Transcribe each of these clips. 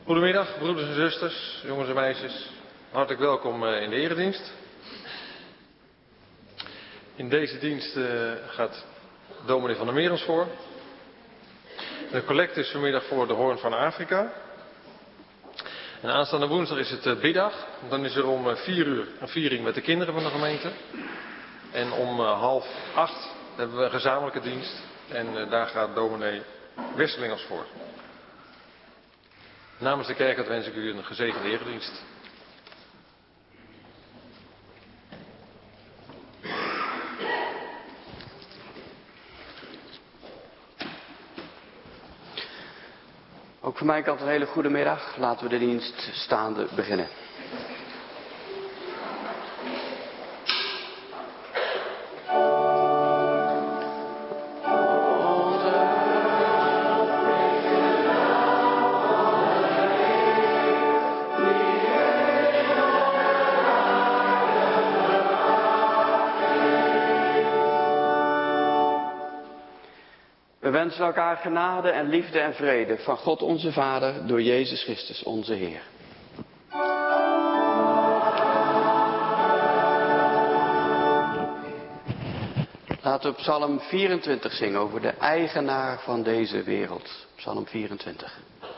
Goedemiddag, broeders en zusters, jongens en meisjes. Hartelijk welkom in de eredienst. In deze dienst gaat dominee van der Meer ons voor. De collecte is vanmiddag voor de Hoorn van Afrika. En aanstaande woensdag is het biddag. Dan is er om 4 uur een viering met de kinderen van de gemeente. En om 7:30 hebben we een gezamenlijke dienst. En daar gaat dominee Wesseling ons voor. Namens de kerk wens ik u een gezegende eredienst. Ook van mijn kant een hele goede middag. Laten we de dienst staande beginnen. We wensen elkaar genade en liefde en vrede van God onze Vader door Jezus Christus onze Heer. Laten we Psalm 24 zingen over de eigenaar van deze wereld. Psalm 24.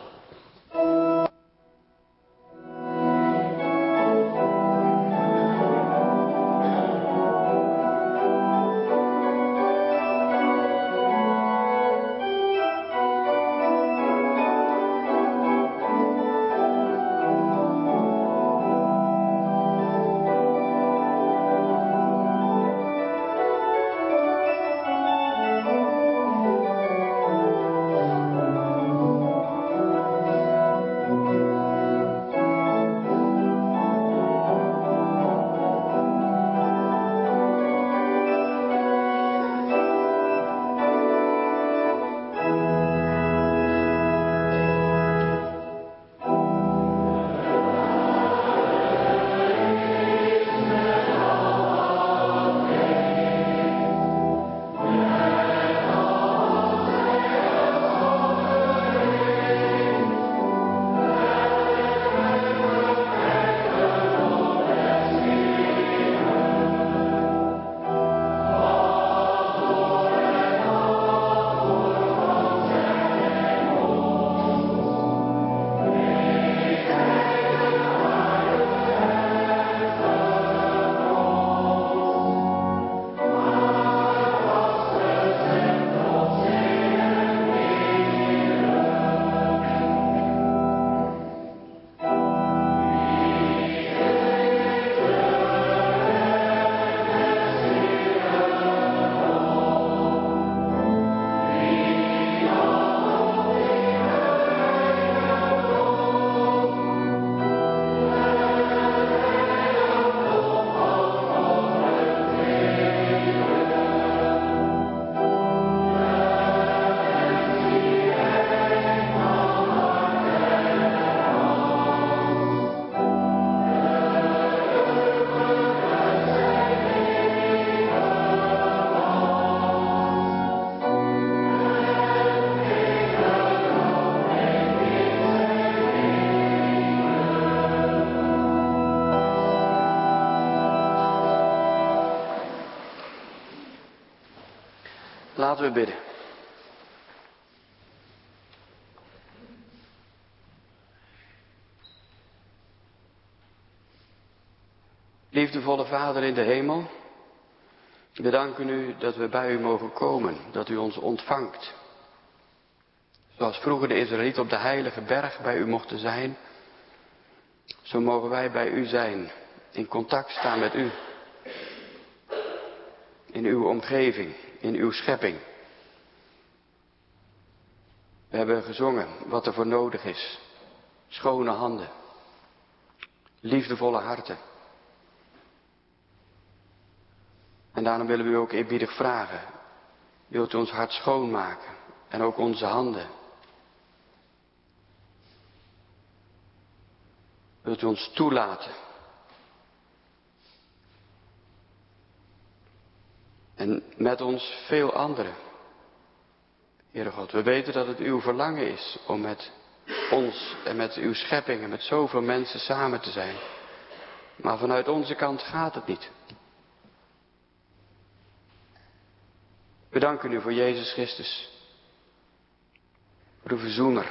Laten we bidden. Liefdevolle Vader in de hemel, we danken u dat we bij u mogen komen, dat u ons ontvangt. Zoals vroeger de Israëlieten op de heilige berg bij u mochten zijn, zo mogen wij bij u zijn, in contact staan met u. In uw omgeving, in uw schepping. We hebben gezongen wat er voor nodig is. Schone handen. Liefdevolle harten. En daarom willen we u ook eerbiedig vragen. Wilt u ons hart schoonmaken en ook onze handen. Wilt u ons toelaten. En met ons veel anderen. Heere God, we weten dat het uw verlangen is om met ons en met uw schepping en met zoveel mensen samen te zijn. Maar vanuit onze kant gaat het niet. We danken u voor Jezus Christus. Voor uw verzoener.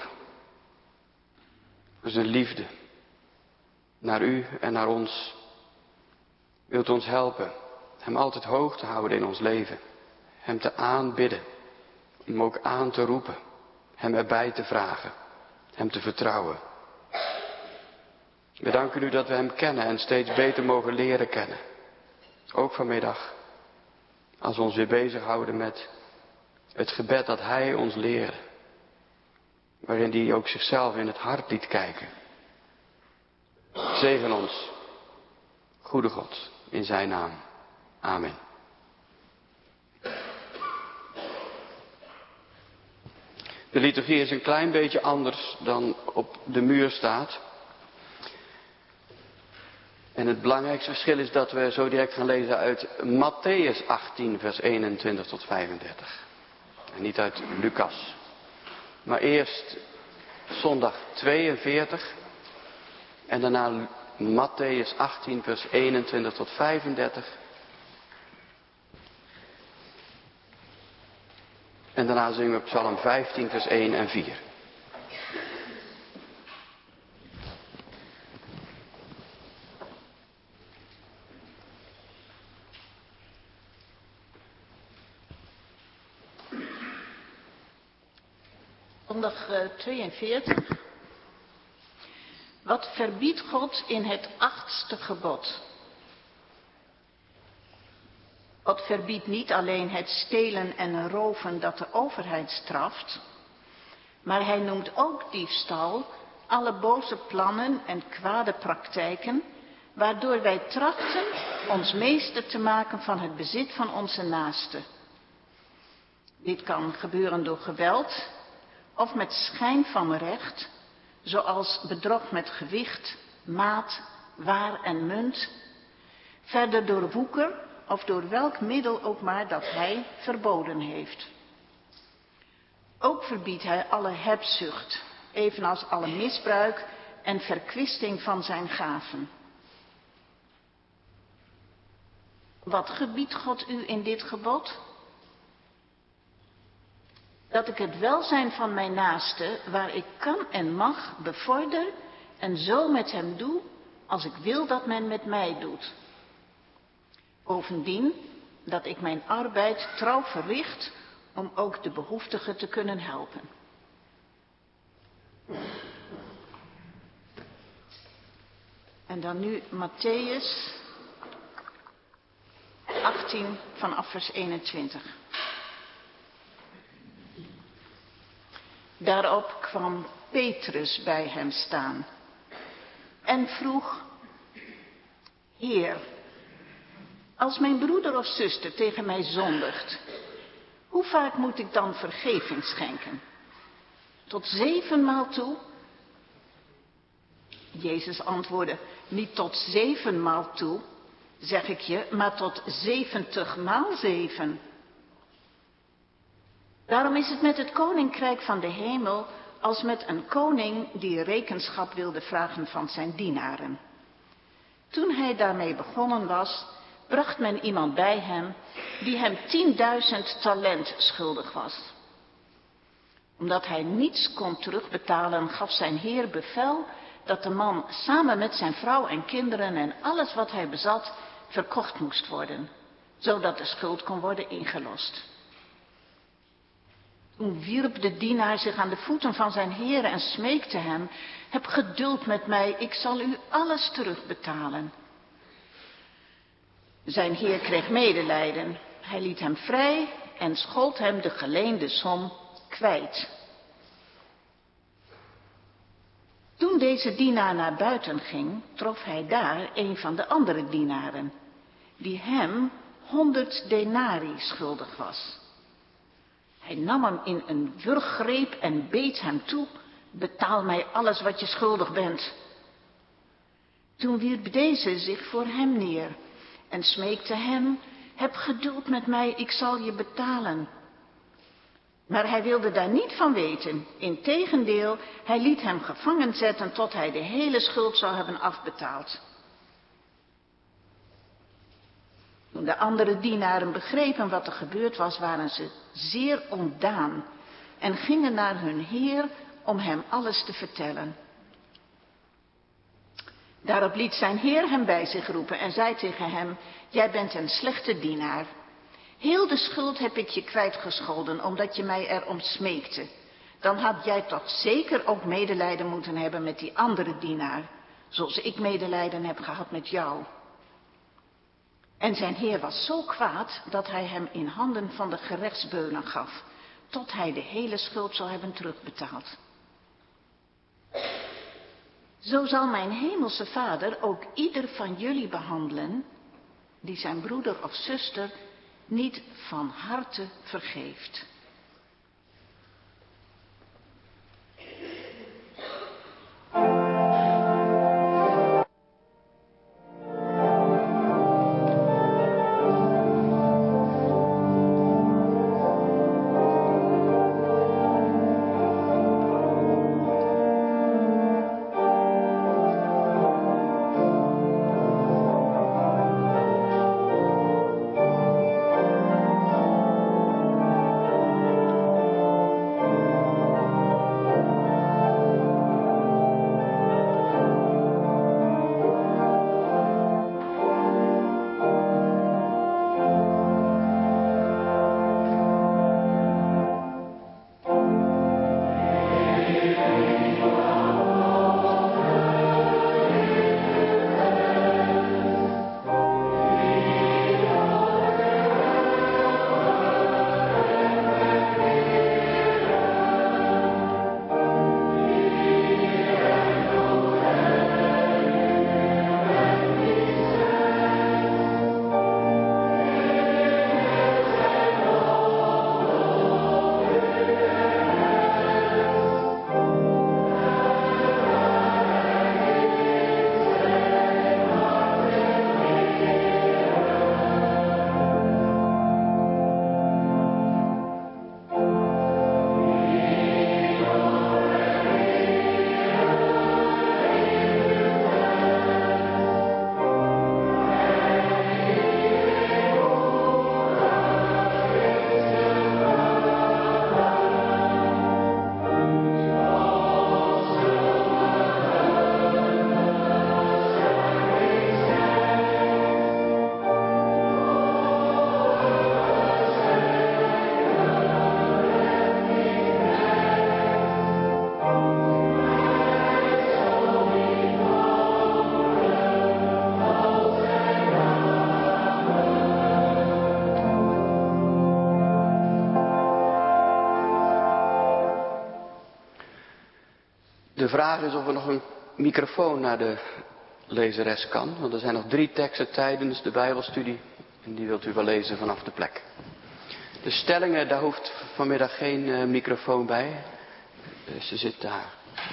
Voor zijn liefde. Naar u en naar ons. Wilt ons helpen. Hem altijd hoog te houden in ons leven. Hem te aanbidden. Hem ook aan te roepen. Hem erbij te vragen. Hem te vertrouwen. We danken u dat we hem kennen en steeds beter mogen leren kennen. Ook vanmiddag. Als we ons weer bezighouden met het gebed dat hij ons leerde. Waarin hij ook zichzelf in het hart liet kijken. Zegen ons. Goede God. In zijn naam. Amen. De liturgie is een klein beetje anders dan op de muur staat. En het belangrijkste verschil is dat we zo direct gaan lezen uit Mattheüs 18 vers 21 tot 35. En niet uit Lucas. Maar eerst zondag 42 en daarna Mattheüs 18 vers 21 tot 35. En daarna zingen we Psalm 15 vers 1 en 4. Zondag 42. Wat verbiedt God in het 8e gebod? God verbiedt niet alleen het stelen en roven dat de overheid straft, maar hij noemt ook diefstal, alle boze plannen en kwade praktijken, waardoor wij trachten ons meester te maken van het bezit van onze naaste. Dit kan gebeuren door geweld of met schijn van recht, zoals bedrog met gewicht, maat, waar en munt, verder door woeker of door welk middel ook maar dat hij verboden heeft. Ook verbiedt hij alle hebzucht, evenals alle misbruik en verkwisting van zijn gaven. Wat gebiedt God u in dit gebod? Dat ik het welzijn van mijn naaste, waar ik kan en mag, bevorder en zo met hem doe, als ik wil dat men met mij doet. Bovendien, dat ik mijn arbeid trouw verricht, om ook de behoeftigen te kunnen helpen. En dan nu Mattheüs 18 vanaf vers 21. Daarop kwam Petrus bij hem staan en vroeg: Heer, als mijn broeder of zuster tegen mij zondigt, hoe vaak moet ik dan vergeving schenken? Tot 7 maal toe? Jezus antwoordde: niet tot 7 maal toe, zeg ik je, maar tot 70 maal 7. Daarom is het met het koninkrijk van de hemel als met een koning die rekenschap wilde vragen van zijn dienaren. Toen hij daarmee begonnen was, bracht men iemand bij hem die hem 10.000 talent schuldig was. Omdat hij niets kon terugbetalen, gaf zijn heer bevel dat de man samen met zijn vrouw en kinderen en alles wat hij bezat verkocht moest worden, zodat de schuld kon worden ingelost. Toen wierp de dienaar zich aan de voeten van zijn heer en smeekte hem: heb geduld met mij, ik zal u alles terugbetalen. Zijn heer kreeg medelijden. Hij liet hem vrij en schold hem de geleende som kwijt. Toen deze dienaar naar buiten ging, trof hij daar een van de andere dienaren, die hem 100 denari schuldig was. Hij nam hem in een wurggreep en beet hem toe: betaal mij alles wat je schuldig bent. Toen wierp deze zich voor hem neer en smeekte hem: heb geduld met mij, ik zal je betalen. Maar hij wilde daar niet van weten. Integendeel, hij liet hem gevangen zetten tot hij de hele schuld zou hebben afbetaald. Toen de andere dienaren begrepen wat er gebeurd was, waren ze zeer ontdaan en gingen naar hun heer om hem alles te vertellen. Daarop liet zijn heer hem bij zich roepen en zei tegen hem: jij bent een slechte dienaar. Heel de schuld heb ik je kwijtgescholden, omdat je mij erom smeekte. Dan had jij toch zeker ook medelijden moeten hebben met die andere dienaar, zoals ik medelijden heb gehad met jou. En zijn heer was zo kwaad dat hij hem in handen van de gerechtsbeulen gaf, tot hij de hele schuld zou hebben terugbetaald. Zo zal mijn hemelse Vader ook ieder van jullie behandelen die zijn broeder of zuster niet van harte vergeeft. De vraag is of er nog een microfoon naar de lezeres kan. Want er zijn nog 3 teksten tijdens de Bijbelstudie. En die wilt u wel lezen vanaf de plek. De stellingen, daar hoeft vanmiddag geen microfoon bij. Ze zit daar.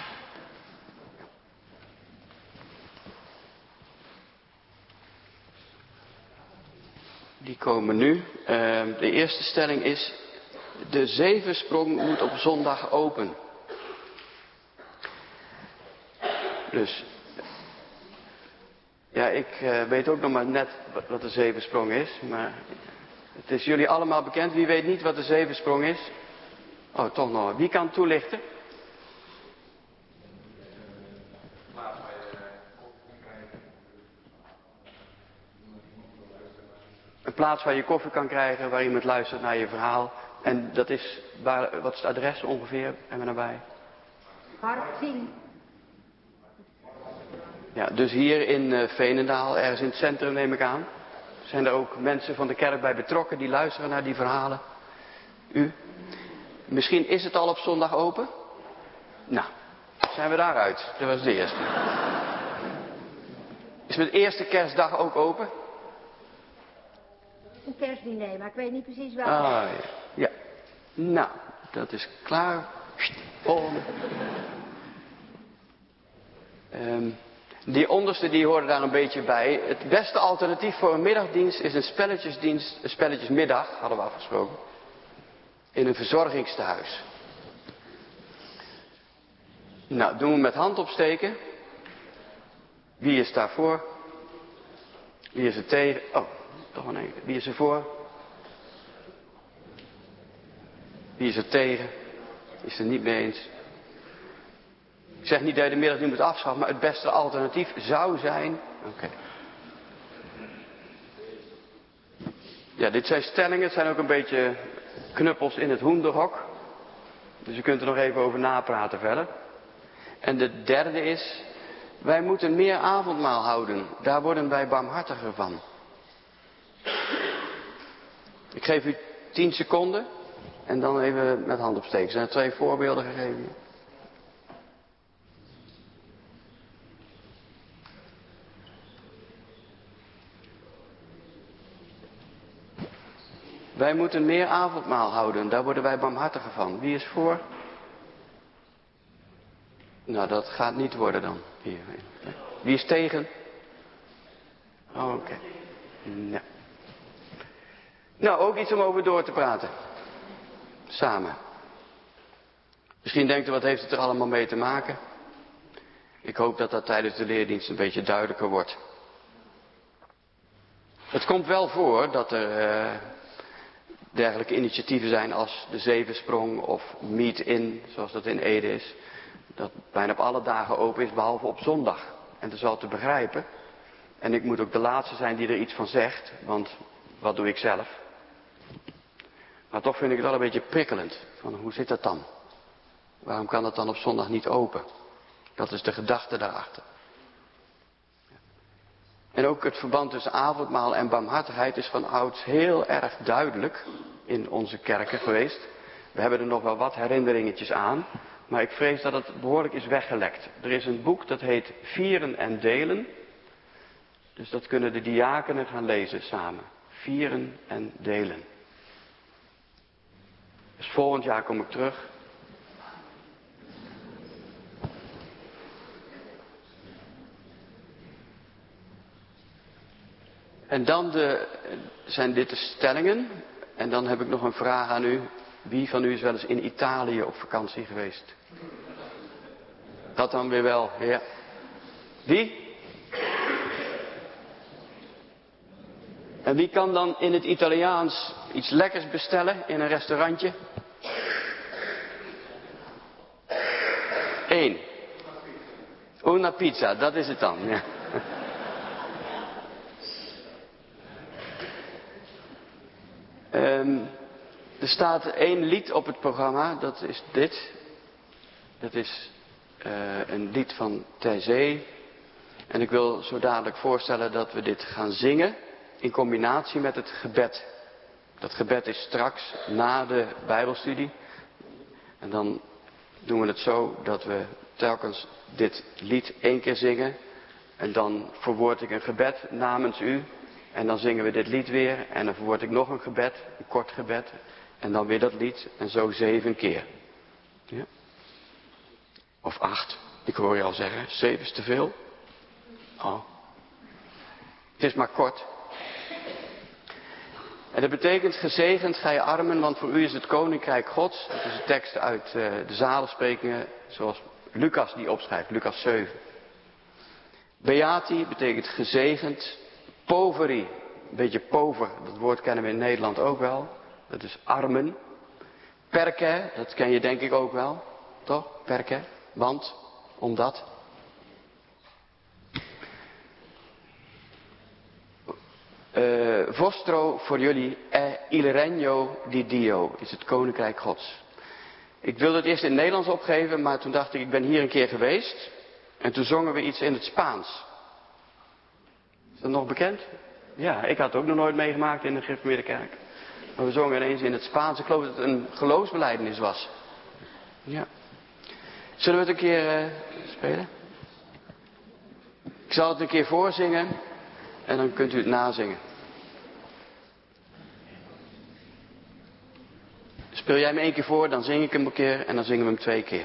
Die komen nu. De eerste stelling is: de zevensprong moet op zondag open. Dus, ja, ik weet ook nog maar net wat de zevensprong is, maar het is jullie allemaal bekend. Wie weet niet wat de zevensprong is? Oh, toch nog. Wie kan toelichten? Een plaats waar je koffie kan krijgen, waar iemand luistert naar je verhaal. En dat is, wat is het adres ongeveer? En we nabij? Park 10. Ja, dus hier in Veenendaal, ergens in het centrum neem ik aan. Zijn er ook mensen van de kerk bij betrokken die luisteren naar die verhalen? U? Misschien is het al op zondag open? Nou, zijn we daaruit. Dat was de eerste. Is het eerste kerstdag ook open? Een kerstdiner, maar ik weet niet precies waar. Ah, ja. Ja. Nou, dat is klaar. Volgende. Die onderste die horen daar een beetje bij. Het beste alternatief voor een middagdienst is een spelletjesdienst, een spelletjesmiddag, hadden we afgesproken. in een verzorgingstehuis. Nou, doen we met hand opsteken. Wie is daarvoor? Wie is er tegen? Oh, toch een enkel. Wie is er voor? Wie is er tegen? Is er niet mee eens? Ik zeg niet dat je de middag nu moet afschaffen, maar het beste alternatief zou zijn... Oké. Ja, dit zijn stellingen. Het zijn ook een beetje knuppels in het hoenderhok. Dus je kunt er nog even over napraten verder. En de derde is... Wij moeten meer avondmaal houden. Daar worden wij barmhartiger van. Ik geef u 10 seconden. En dan even met hand opsteken. Er zijn 2 voorbeelden gegeven. Wij moeten meer avondmaal houden. Daar worden wij barmhartiger van. Wie is voor? Nou, dat gaat niet worden dan. Hier. Wie is tegen? Oké. Ja. Nou, ook iets om over door te praten. Samen. Misschien denkt u, wat heeft het er allemaal mee te maken? Ik hoop dat dat tijdens de leerdienst een beetje duidelijker wordt. Het komt wel voor dat er dergelijke initiatieven zijn als de Zevensprong of Meet In, zoals dat in Ede is. Dat bijna op alle dagen open is, behalve op zondag. En dat is wel te begrijpen. En ik moet ook de laatste zijn die er iets van zegt, want wat doe ik zelf? Maar toch vind ik het wel een beetje prikkelend. Van hoe zit dat dan? Waarom kan dat dan op zondag niet open? Dat is de gedachte daarachter. En ook het verband tussen avondmaal en barmhartigheid is van ouds heel erg duidelijk in onze kerken geweest. We hebben er nog wel wat herinneringetjes aan, maar ik vrees dat het behoorlijk is weggelekt. Er is een boek dat heet Vieren en Delen. Dus dat kunnen de diakenen gaan lezen samen. Vieren en Delen. Dus volgend jaar kom ik terug. En dan zijn dit de stellingen. En dan heb ik nog een vraag aan u. Wie van u is wel eens in Italië op vakantie geweest? Dat dan weer wel, ja. Wie? En wie kan dan in het Italiaans iets lekkers bestellen in een restaurantje? 1. Una pizza, dat is het dan, ja. Er staat 1 lied op het programma, dat is dit. Dat is een lied van Taizé. En ik wil zo dadelijk voorstellen dat we dit gaan zingen in combinatie met het gebed. Dat gebed is straks na de Bijbelstudie. En dan doen we het zo dat we telkens dit lied 1 keer zingen. En dan verwoord ik een gebed namens u. En dan zingen we dit lied weer. En dan verwoord ik nog een gebed, een kort gebed. En dan weer dat lied. En zo 7 keer. Ja. Of 8. Ik hoor je al zeggen, 7 is te veel. Oh. Het is maar kort. En dat betekent gezegend ga je armen, want voor u is het koninkrijk Gods. Dat is een tekst uit de Zalensprekingen, zoals Lucas die opschrijft, Lucas 7. Beati betekent gezegend. Poveri, een beetje pover, dat woord kennen we in Nederland ook wel. Dat is armen. Perke, dat ken je denk ik ook wel, toch? Perke, want, omdat. Vostro voor jullie, il regno di Dio, is het koninkrijk Gods. Ik wilde het eerst in het Nederlands opgeven, maar toen dacht ik ben hier een keer geweest. En toen zongen we iets in het Spaans. Is dat nog bekend? Ja, ik had het ook nog nooit meegemaakt in de Gereformeerde Kerk. Maar we zongen ineens in het Spaans. Ik geloof dat het een geloofsbelijdenis was. Ja. Zullen we het een keer spelen? Ik zal het een keer voorzingen. En dan kunt u het nazingen. Speel jij hem 1 keer voor, dan zing ik hem een keer. En dan zingen we hem 2 keer.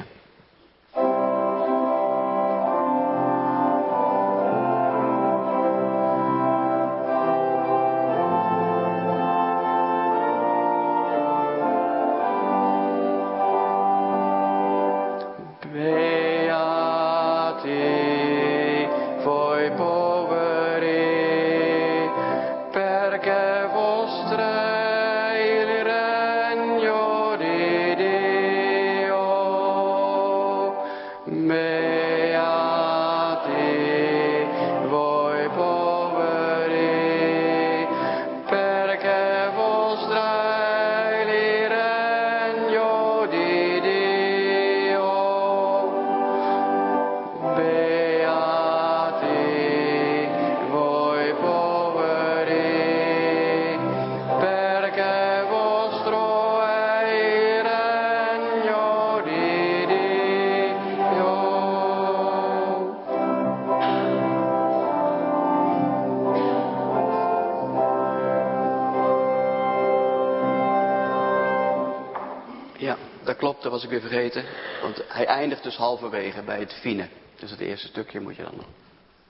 Ja, dat klopt, dat was ik weer vergeten. Want hij eindigt dus halverwege bij het fine. Dus het eerste stukje moet je dan nog.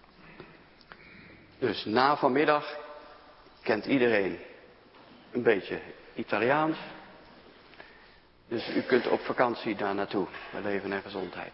Dus na vanmiddag kent iedereen een beetje Italiaans. Dus u kunt op vakantie daar naartoe, bij leven en gezondheid.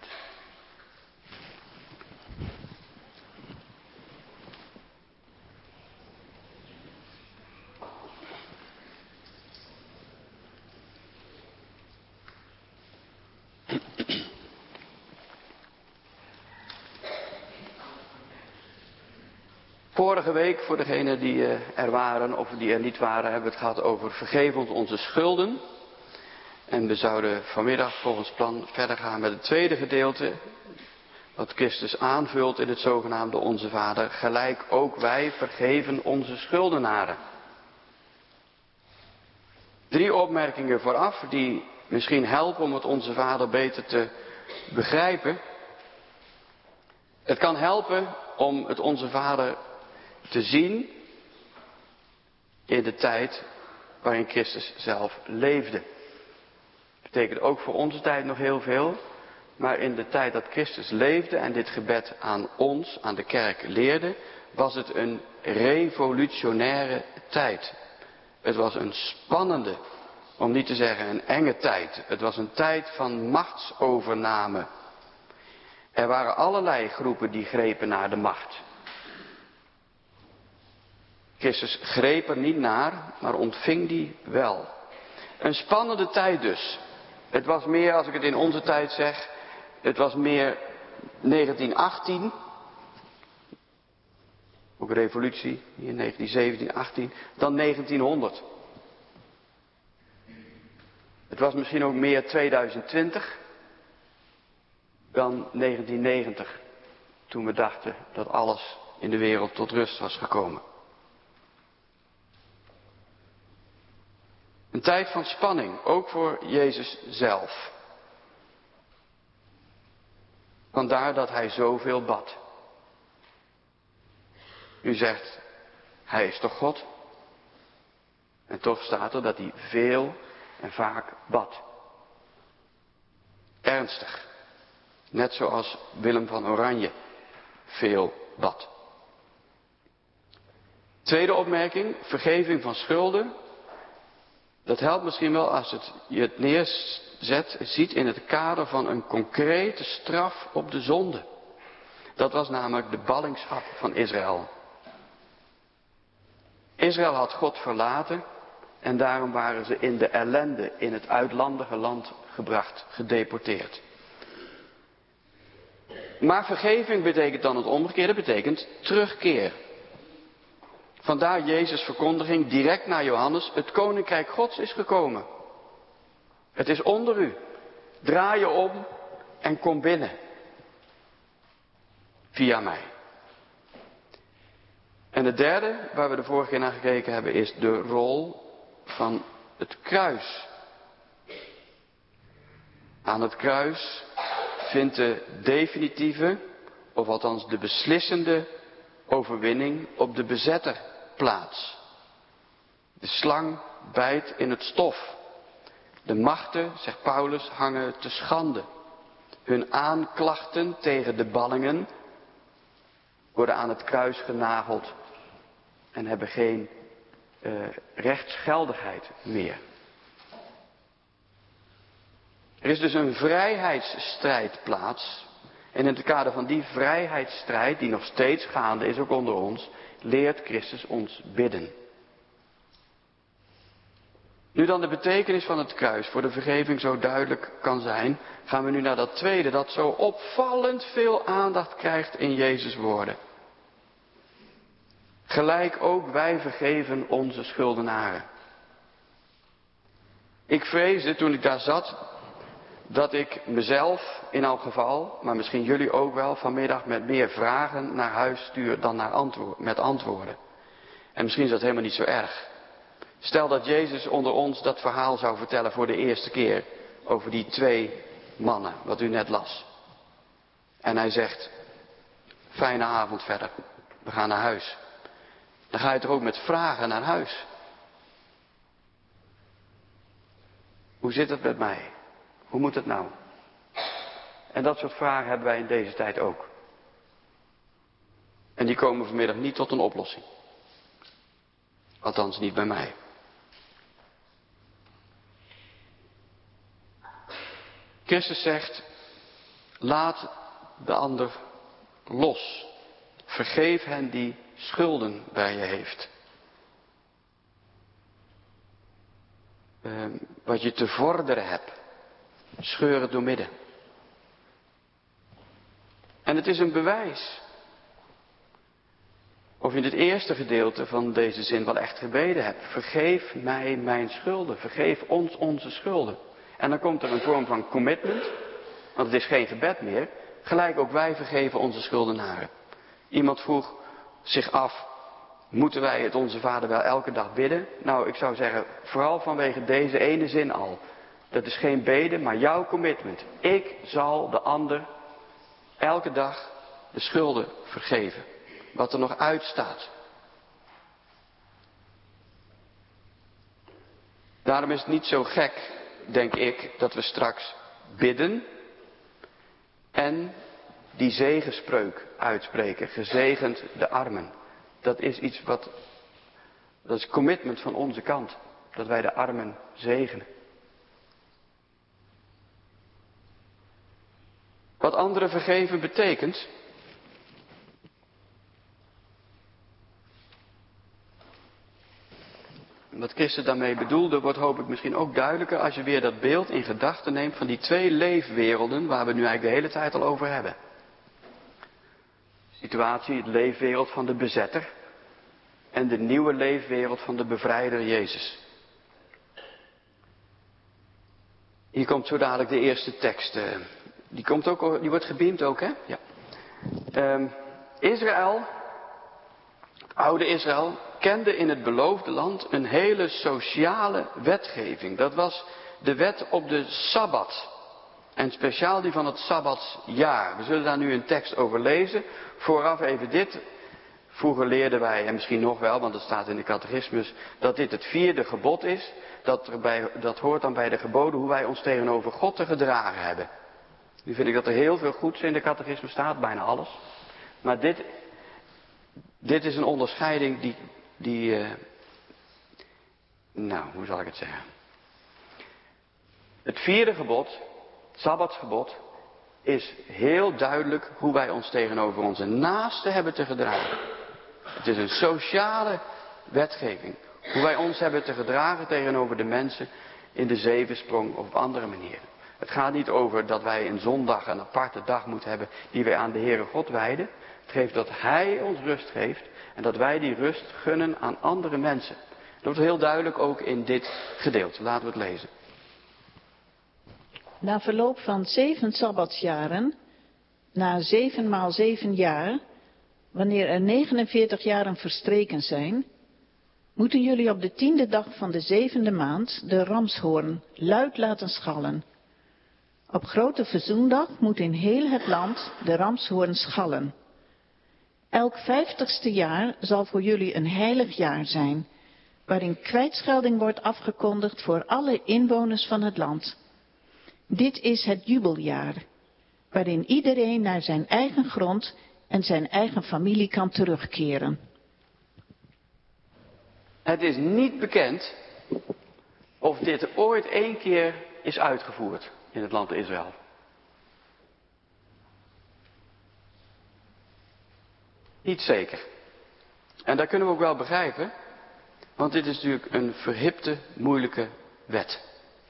Vorige week, voor degenen die er waren of die er niet waren, hebben we het gehad over vergeef ons onze schulden. En we zouden vanmiddag volgens plan verder gaan met het tweede gedeelte, wat Christus aanvult in het zogenaamde Onze Vader. Gelijk ook wij vergeven onze schuldenaren. 3 opmerkingen vooraf die misschien helpen om het Onze Vader beter te begrijpen. Het kan helpen om het Onze Vader te zien in de tijd waarin Christus zelf leefde. Dat betekent ook voor onze tijd nog heel veel. Maar in de tijd dat Christus leefde en dit gebed aan ons, aan de kerk leerde, was het een revolutionaire tijd. Het was een spannende, om niet te zeggen een enge tijd. Het was een tijd van machtsovername. Er waren allerlei groepen die grepen naar de macht. Christus greep er niet naar, maar ontving die wel. Een spannende tijd dus. Het was meer, als ik het in onze tijd zeg, het was meer 1918. Ook een revolutie, hier 1917, 18, dan 1900. Het was misschien ook meer 2020 dan 1990. Toen we dachten dat alles in de wereld tot rust was gekomen. Een tijd van spanning, ook voor Jezus zelf. Vandaar dat hij zoveel bad. U zegt, hij is toch God? En toch staat er dat hij veel en vaak bad. Ernstig. Net zoals Willem van Oranje veel bad. Tweede opmerking, vergeving van schulden. Dat helpt misschien wel als je het neerzet, ziet in het kader van een concrete straf op de zonde. Dat was namelijk de ballingschap van Israël. Israël had God verlaten en daarom waren ze in de ellende in het uitlandige land gebracht, gedeporteerd. Maar vergeving betekent dan het omgekeerde, betekent terugkeer. Vandaar Jezus' verkondiging direct naar Johannes, het koninkrijk Gods is gekomen. Het is onder u. Draai je om en kom binnen. Via mij. En het derde, waar we de vorige keer naar gekeken hebben, is de rol van het kruis. Aan het kruis vindt de definitieve, of althans de beslissende overwinning op de bezetter plaats. De slang bijt in het stof. De machten, zegt Paulus, hangen te schande. Hun aanklachten tegen de ballingen worden aan het kruis genageld en hebben geen rechtsgeldigheid meer. Er is dus een vrijheidsstrijd plaats. En in het kader van die vrijheidsstrijd, die nog steeds gaande is, ook onder ons, leert Christus ons bidden. Nu dan de betekenis van het kruis voor de vergeving zo duidelijk kan zijn, gaan we nu naar dat tweede, dat zo opvallend veel aandacht krijgt in Jezus' woorden. Gelijk ook wij vergeven onze schuldenaren. Ik vreesde toen ik daar zat, dat ik mezelf in elk geval, maar misschien jullie ook wel, vanmiddag met meer vragen naar huis stuur dan met antwoorden. En misschien is dat helemaal niet zo erg. Stel dat Jezus onder ons dat verhaal zou vertellen voor de eerste keer over die 2 mannen, wat u net las. En hij zegt, fijne avond verder, we gaan naar huis. Dan ga je toch ook met vragen naar huis. Hoe zit het met mij? Hoe moet het nou? En dat soort vragen hebben wij in deze tijd ook. En die komen vanmiddag niet tot een oplossing. Althans niet bij mij. Christus zegt, laat de ander los. Vergeef hen die schulden bij je heeft. Wat je te vorderen hebt, scheur het doormidden. En het is een bewijs. Of je in het eerste gedeelte van deze zin wel echt gebeden hebt. Vergeef mij mijn schulden. Vergeef ons onze schulden. En dan komt er een vorm van commitment. Want het is geen gebed meer. Gelijk ook wij vergeven onze schuldenaren. Iemand vroeg zich af. Moeten wij het onze Vader wel elke dag bidden? Nou, ik zou zeggen, vooral vanwege deze ene zin al. Dat is geen beden, maar jouw commitment. Ik zal de ander elke dag de schulden vergeven. Wat er nog uitstaat. Daarom is het niet zo gek, denk ik, dat we straks bidden en die zegenspreuk uitspreken. Gezegend de armen. Dat is iets dat is commitment van onze kant. Dat wij de armen zegenen. Wat anderen vergeven betekent. Wat Christus daarmee bedoelde, wordt hoop ik misschien ook duidelijker als je weer dat beeld in gedachten neemt van die twee leefwerelden waar we nu eigenlijk de hele tijd al over hebben. Situatie, het leefwereld van de bezetter en de nieuwe leefwereld van de bevrijder Jezus. Hier komt zo dadelijk de eerste tekst. Die wordt gebeamd ook, hè? Ja. Israël, het oude Israël, kende in het beloofde land een hele sociale wetgeving. Dat was de wet op de Sabbat. En speciaal die van het Sabbatsjaar. We zullen daar nu een tekst over lezen. Vooraf even dit. Vroeger leerden wij, en misschien nog wel, want het staat in de catechismus, dat dit het 4e gebod is. Dat hoort dan bij de geboden hoe wij ons tegenover God te gedragen hebben. Nu vind ik dat er heel veel goeds in de catechismus staat, bijna alles. Maar dit is een onderscheiding hoe zal ik het zeggen? Het 4e gebod, het Sabbatsgebod, is heel duidelijk hoe wij ons tegenover onze naasten hebben te gedragen. Het is een sociale wetgeving. Hoe wij ons hebben te gedragen tegenover de mensen in de zevensprong of op andere manieren. Het gaat niet over dat wij een zondag, een aparte dag moeten hebben die wij aan de Heere God wijden. Het geeft dat Hij ons rust geeft en dat wij die rust gunnen aan andere mensen. Dat wordt heel duidelijk ook in dit gedeelte. Laten we het lezen. Na verloop van 7 sabbatsjaren, na 7 maal 7 jaar, wanneer er 49 jaren verstreken zijn, moeten jullie op de 10e dag van de 7e maand de ramshoorn luid laten schallen. Op grote verzoendag moet in heel het land de ramshoorn schallen. Elk 50ste jaar zal voor jullie een heilig jaar zijn, waarin kwijtschelding wordt afgekondigd voor alle inwoners van het land. Dit is het jubeljaar, waarin iedereen naar zijn eigen grond en zijn eigen familie kan terugkeren. Het is niet bekend of dit ooit 1 keer is uitgevoerd in het land Israël. Niet zeker. En dat kunnen we ook wel begrijpen, want dit is natuurlijk een verhipte, moeilijke wet.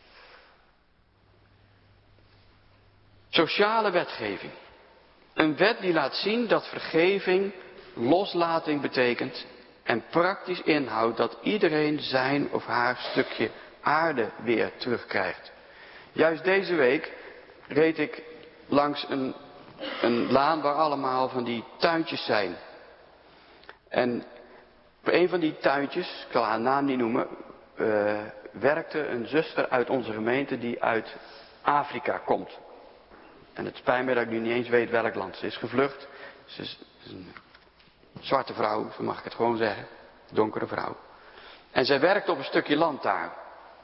Sociale wetgeving. Een wet die laat zien dat vergeving loslating betekent en praktisch inhoudt dat iedereen zijn of haar stukje aarde weer terugkrijgt. Juist deze week reed ik langs een laan waar allemaal van die tuintjes zijn. En op een van die tuintjes, ik zal haar naam niet noemen, werkte een zuster uit onze gemeente die uit Afrika komt. En het spijt me dat ik nu niet eens weet welk land. Ze is gevlucht. Ze is een zwarte vrouw, zo mag ik het gewoon zeggen. Donkere vrouw. En zij werkte op een stukje land daar.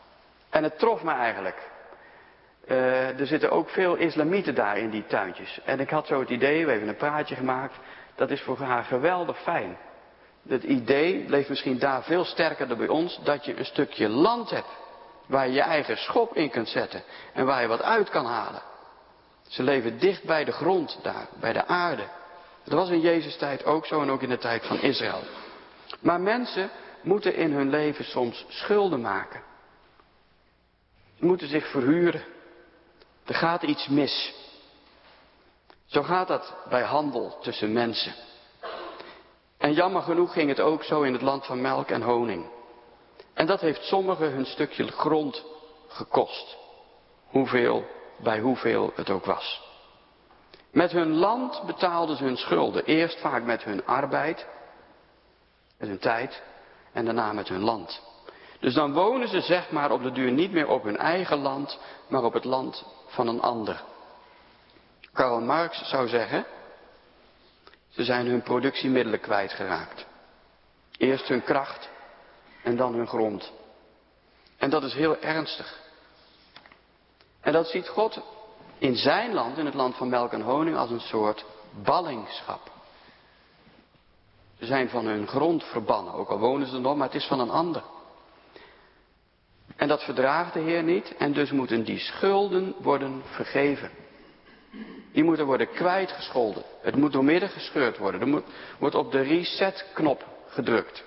En het trof me eigenlijk. Er zitten ook veel islamieten daar in die tuintjes. En ik had zo het idee, we hebben een praatje gemaakt, dat is voor haar geweldig fijn. Het idee bleef misschien daar veel sterker dan bij ons, dat je een stukje land hebt waar je je eigen schop in kunt zetten en waar je wat uit kan halen. Ze leven dicht bij de grond daar, bij de aarde. Dat was in Jezus' tijd ook zo en ook in de tijd van Israël. Maar mensen moeten in hun leven soms schulden maken. Ze moeten zich verhuren. Er gaat iets mis. Zo gaat dat bij handel tussen mensen. En jammer genoeg ging het ook zo in het land van melk en honing. En dat heeft sommigen hun stukje grond gekost. Bij hoeveel het ook was. Met hun land betaalden ze hun schulden. Eerst vaak met hun arbeid, met hun tijd en daarna met hun land. Dus dan wonen ze zeg maar op de duur niet meer op hun eigen land, maar op het land van een ander. Karl Marx zou zeggen, ze zijn hun productiemiddelen kwijtgeraakt. Eerst hun kracht en dan hun grond. En dat is heel ernstig. En dat ziet God in zijn land, in het land van melk en honing, als een soort ballingschap. Ze zijn van hun grond verbannen, ook al wonen ze er nog, maar het is van een ander. En dat verdraagt de Heer niet en dus moeten die schulden worden vergeven. Die moeten worden kwijtgescholden. Het moet doormidden gescheurd worden. Er wordt op de reset-knop gedrukt.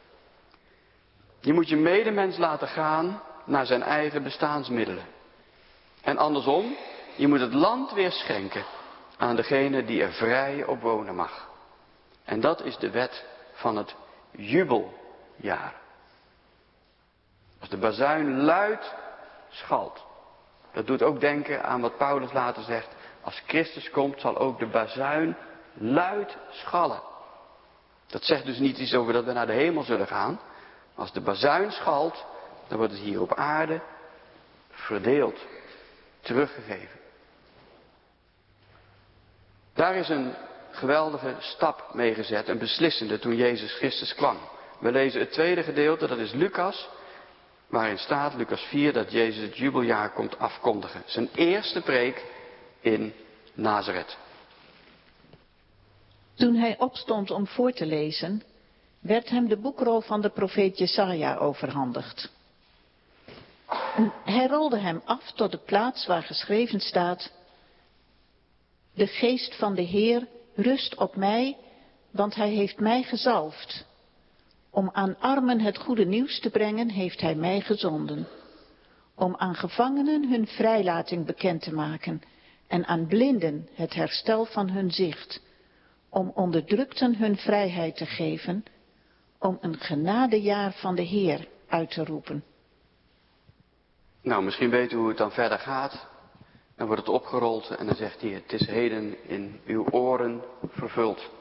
Je moet je medemens laten gaan naar zijn eigen bestaansmiddelen. En andersom, je moet het land weer schenken aan degene die er vrij op wonen mag. En dat is de wet van het jubeljaar. Als de bazuin luid schalt. Dat doet ook denken aan wat Paulus later zegt. Als Christus komt zal ook de bazuin luid schallen. Dat zegt dus niet iets over dat we naar de hemel zullen gaan. Als de bazuin schalt, dan wordt het hier op aarde verdeeld. Teruggegeven. Daar is een geweldige stap mee gezet, een beslissende toen Jezus Christus kwam. We lezen het tweede gedeelte, dat is Lucas, waarin staat, Lucas 4, dat Jezus het jubeljaar komt afkondigen. Zijn eerste preek in Nazareth. Toen hij opstond om voor te lezen, werd hem de boekrol van de profeet Jesaja overhandigd. Hij rolde hem af tot de plaats waar geschreven staat: De geest van de Heer rust op mij, want hij heeft mij gezalfd. Om aan armen het goede nieuws te brengen, heeft hij mij gezonden. Om aan gevangenen hun vrijlating bekend te maken en aan blinden het herstel van hun zicht. Om onderdrukten hun vrijheid te geven, om een genadejaar van de Heer uit te roepen. Nou, misschien weten we hoe het dan verder gaat. Dan wordt het opgerold en dan zegt hij, het is heden in uw oren vervuld.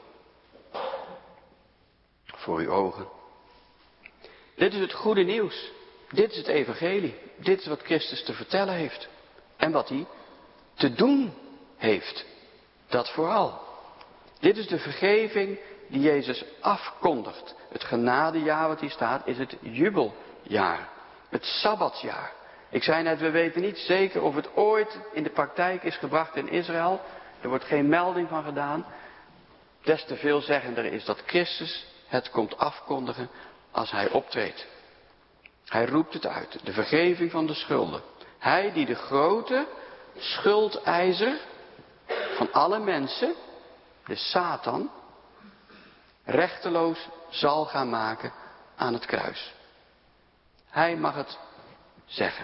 Voor uw ogen. Dit is het goede nieuws. Dit is het evangelie. Dit is wat Christus te vertellen heeft. En wat hij te doen heeft. Dat vooral. Dit is de vergeving die Jezus afkondigt. Het genadejaar wat hier staat is het jubeljaar. Het sabbatsjaar. Ik zei net, we weten niet zeker of het ooit in de praktijk is gebracht in Israël. Er wordt geen melding van gedaan. Des te veelzeggender is dat Christus het komt afkondigen als hij optreedt. Hij roept het uit, de vergeving van de schulden. Hij die de grote schuldeiser van alle mensen, de Satan, rechteloos zal gaan maken aan het kruis. Hij mag het zeggen.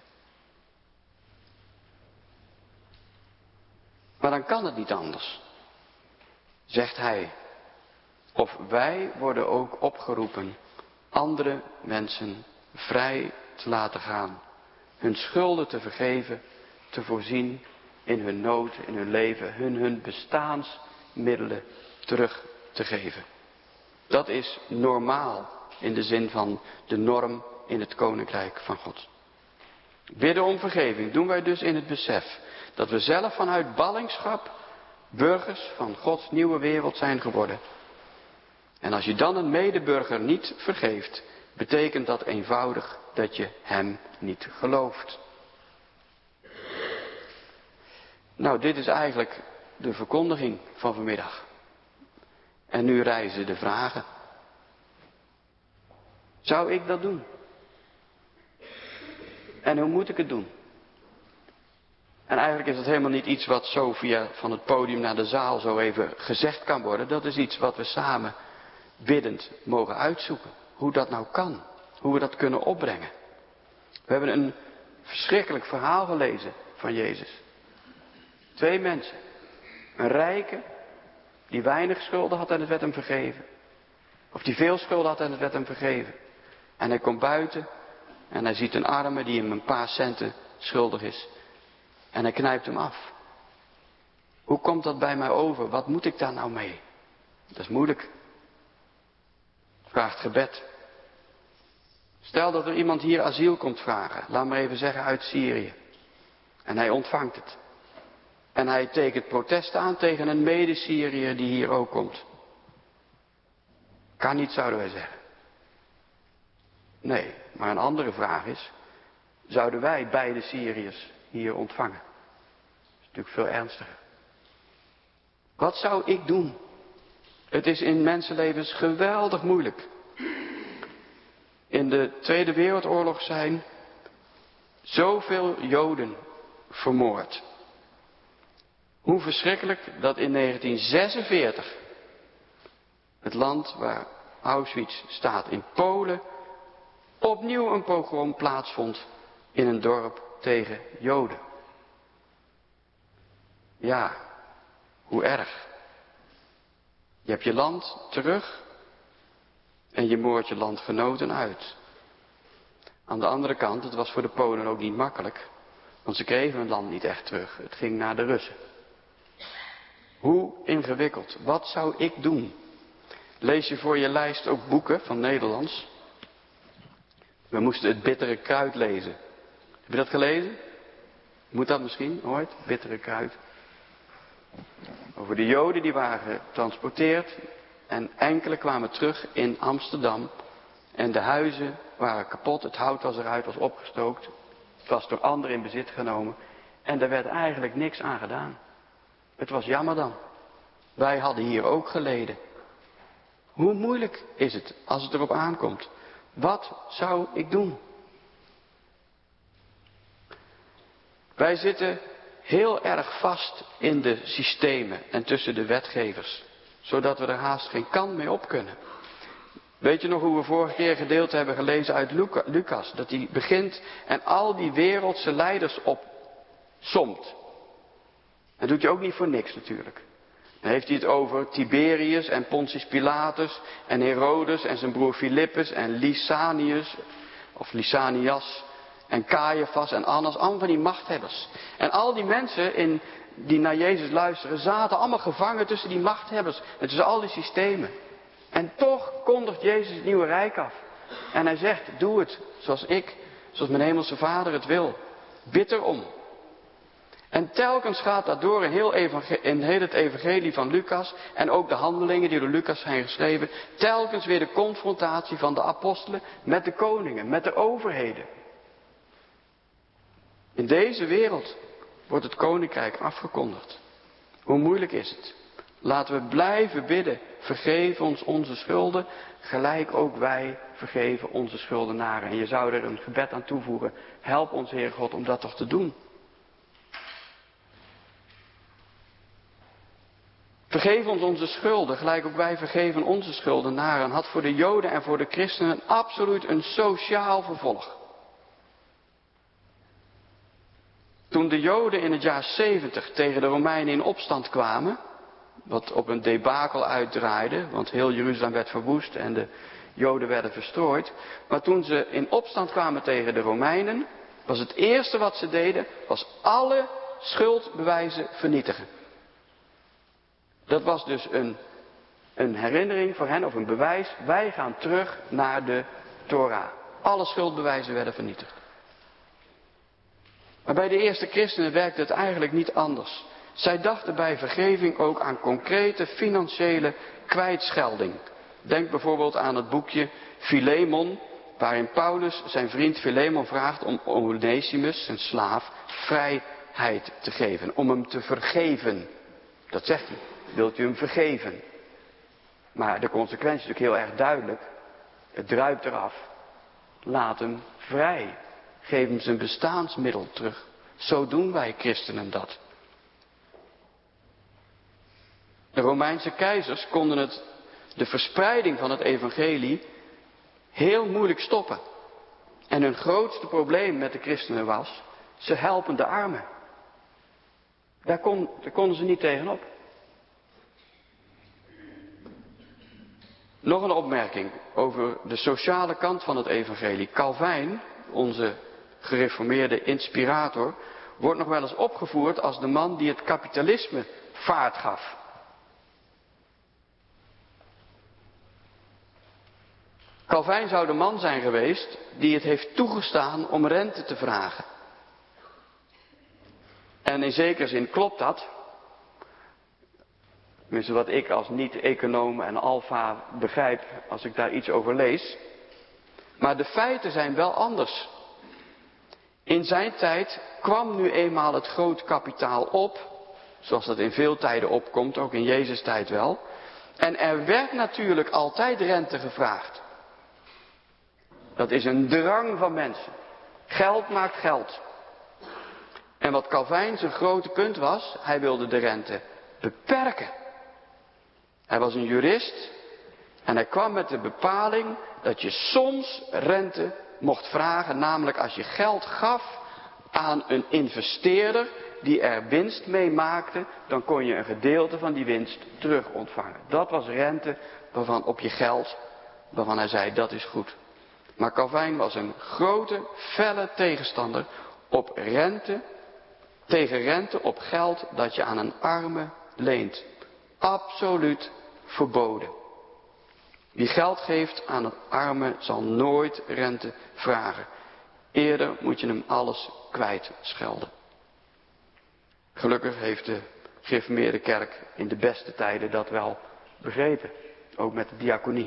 Maar dan kan het niet anders, zegt hij. Of wij worden ook opgeroepen andere mensen vrij te laten gaan. Hun schulden te vergeven, te voorzien in hun nood, in hun leven, hun bestaansmiddelen terug te geven. Dat is normaal in de zin van de norm in het koninkrijk van God. Bidden om vergeving doen wij dus in het besef dat we zelf vanuit ballingschap burgers van Gods nieuwe wereld zijn geworden. En als je dan een medeburger niet vergeeft, betekent dat eenvoudig dat je hem niet gelooft. Nou, dit is eigenlijk de verkondiging van vanmiddag. En nu rijzen de vragen. Zou ik dat doen? En hoe moet ik het doen? En eigenlijk is het helemaal niet iets wat zo via van het podium naar de zaal zo even gezegd kan worden. Dat is iets wat we samen biddend mogen uitzoeken. Hoe dat nou kan. Hoe we dat kunnen opbrengen. We hebben een verschrikkelijk verhaal gelezen van Jezus. 2 mensen. Een rijke die weinig schulden had en het werd hem vergeven. Of die veel schulden had en het werd hem vergeven. En hij komt buiten en hij ziet een arme die hem een paar centen schuldig is. En hij knijpt hem af. Hoe komt dat bij mij over? Wat moet ik daar nou mee? Dat is moeilijk. Vraagt gebed. Stel dat er iemand hier asiel komt vragen. Laat maar even zeggen uit Syrië. En hij ontvangt het. En hij tekent protest aan tegen een mede-Syriër die hier ook komt. Kan niet, zouden wij zeggen. Nee, maar een andere vraag is, zouden wij beide Syriërs hier ontvangen? Dat is natuurlijk veel ernstiger. Wat zou ik doen? Het is in mensenlevens geweldig moeilijk. In de Tweede Wereldoorlog zijn zoveel Joden vermoord. Hoe verschrikkelijk dat in 1946, het land waar Auschwitz staat in Polen, opnieuw een pogrom plaatsvond in een dorp tegen Joden. Ja, hoe erg. Je hebt je land terug en je moordt je landgenoten uit. Aan de andere kant, het was voor de Polen ook niet makkelijk, want ze kregen hun land niet echt terug. Het ging naar de Russen. Hoe ingewikkeld. Wat zou ik doen? Lees je voor je lijst ook boeken van Nederlands? We moesten Het Bittere Kruid lezen. Heb je dat gelezen? Moet dat misschien ooit? Bittere Kruid. Over de Joden die waren getransporteerd. En enkele kwamen terug in Amsterdam. En de huizen waren kapot. Het hout was eruit, was opgestookt. Het was door anderen in bezit genomen. En er werd eigenlijk niks aan gedaan. Het was jammer dan. Wij hadden hier ook geleden. Hoe moeilijk is het als het erop aankomt? Wat zou ik doen? Wij zitten heel erg vast in de systemen en tussen de wetgevers. Zodat we er haast geen kant mee op kunnen. Weet je nog hoe we vorige keer gedeelte hebben gelezen uit Lucas? Dat hij begint en al die wereldse leiders opsomt. Dat doet hij ook niet voor niks natuurlijk. Dan heeft hij het over Tiberius en Pontius Pilatus en Herodes en zijn broer Filippus en Lysanias en Caiaphas en Annas. Allemaal van die machthebbers. En al die mensen die naar Jezus luisteren zaten allemaal gevangen tussen die machthebbers. En tussen al die systemen. En toch kondigt Jezus het nieuwe rijk af. En hij zegt, doe het zoals mijn hemelse Vader het wil. Bid erom. En telkens gaat dat door in heel het evangelie van Lucas en ook de handelingen die door Lucas zijn geschreven. Telkens weer de confrontatie van de apostelen met de koningen, met de overheden. In deze wereld wordt het koninkrijk afgekondigd. Hoe moeilijk is het? Laten we blijven bidden. Vergeef ons onze schulden, gelijk ook wij vergeven onze schuldenaren. En je zou er een gebed aan toevoegen. Help ons, Heer God, om dat toch te doen. Vergeef ons onze schulden, gelijk ook wij vergeven onze schuldenaren, had voor de Joden en voor de christenen absoluut een sociaal vervolg. Toen de Joden in het jaar 70 tegen de Romeinen in opstand kwamen, wat op een debakel uitdraaide, want heel Jeruzalem werd verwoest en de Joden werden verstrooid. Maar toen ze in opstand kwamen tegen de Romeinen, was het eerste wat ze deden, was alle schuldbewijzen vernietigen. Dat was dus een herinnering voor hen, of een bewijs. Wij gaan terug naar de Torah. Alle schuldbewijzen werden vernietigd. Maar bij de eerste christenen werkte het eigenlijk niet anders. Zij dachten bij vergeving ook aan concrete financiële kwijtschelding. Denk bijvoorbeeld aan het boekje Filemon waarin Paulus zijn vriend Filemon vraagt om Onesimus, zijn slaaf, vrijheid te geven. Om hem te vergeven. Dat zegt hij. Wilt u hem vergeven? Maar de consequentie is natuurlijk heel erg duidelijk. Het druipt eraf. Laat hem vrij. Geef hem zijn bestaansmiddel terug. Zo doen wij christenen dat. De Romeinse keizers konden de verspreiding van het evangelie heel moeilijk stoppen. En hun grootste probleem met de christenen was, ze helpen de armen. Daar konden ze niet tegenop. Nog een opmerking over de sociale kant van het evangelie. Calvijn, onze gereformeerde inspirator, wordt nog wel eens opgevoerd als de man die het kapitalisme vaart gaf. Calvijn zou de man zijn geweest die het heeft toegestaan om rente te vragen. En in zekere zin klopt dat. Tenminste wat ik als niet-econoom en alfa begrijp als ik daar iets over lees. Maar de feiten zijn wel anders. In zijn tijd kwam nu eenmaal het groot kapitaal op. Zoals dat in veel tijden opkomt, ook in Jezus' tijd wel. En er werd natuurlijk altijd rente gevraagd. Dat is een drang van mensen. Geld maakt geld. En wat Calvijn zijn grote punt was, hij wilde de rente beperken. Hij was een jurist en hij kwam met de bepaling dat je soms rente mocht vragen, namelijk als je geld gaf aan een investeerder die er winst mee maakte, dan kon je een gedeelte van die winst terug ontvangen. Dat was rente op je geld, waarvan hij zei dat is goed. Maar Calvijn was een grote, felle tegenstander tegen rente op geld dat je aan een arme leent. Absoluut verboden. Wie geld geeft aan een arme zal nooit rente vragen. Eerder moet je hem alles kwijtschelden. Gelukkig heeft de gereformeerde kerk in de beste tijden dat wel begrepen. Ook met de diaconie.